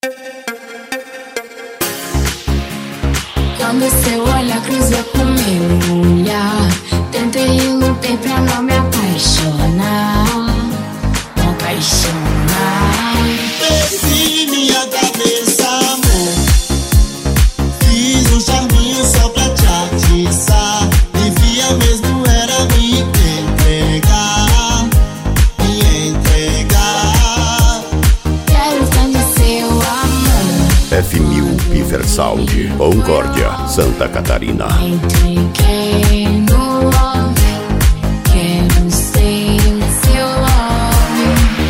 Quando seu olhar cruzou com meu olhar, tentei e lutei pra não me apaixonar. Não apaixonar. Perdi minha cabeça, amor. Fiz um charminho só pra te atiçar. Devia mesmo era me entregar. Me entregar. Quero tanto seu amor. F1000 Piver Sound, Concórdia, Santa Catarina. Me entreguei no love. Quero ser seu love.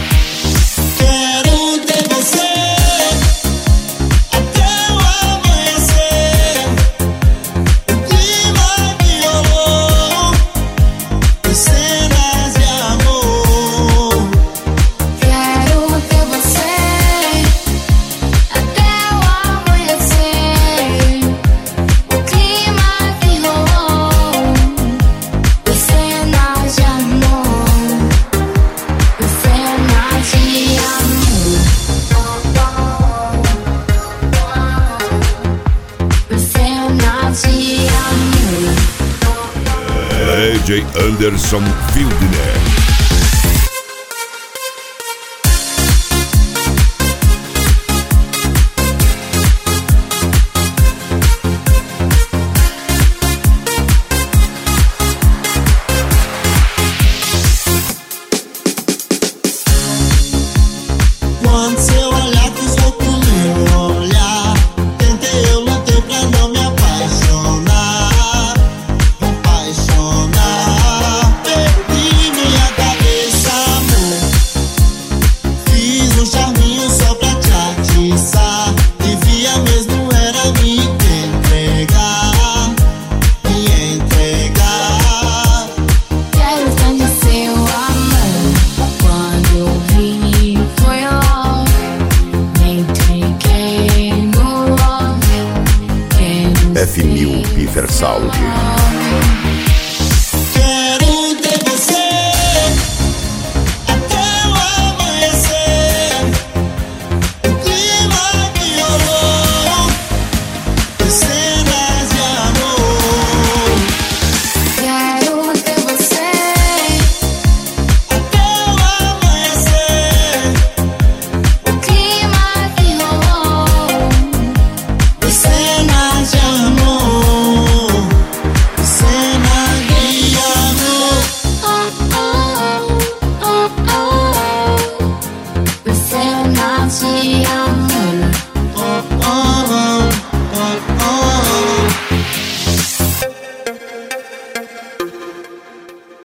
Quero ter você até o amanhecer. O clima que rolou em cenas de amor. Quero ter você até o amanhecer. O clima que rolou em cenas de amor. Em cenas de amor. Em cenas de amor. DJ Anderson Fieldner. Quando seu olhar cruzou com meu olhar, tentei eu lutei pra não me apaixonar. Apaixonar. Perdi minha cabeça, amor. Fiz um charminho só pra te atiçar. Devia mesmo era me entregar. Me entregar. Quero tanto seu amor. Quando eu vi foi love. Me entreguei no love. Quero F1000 Piver Sound. love.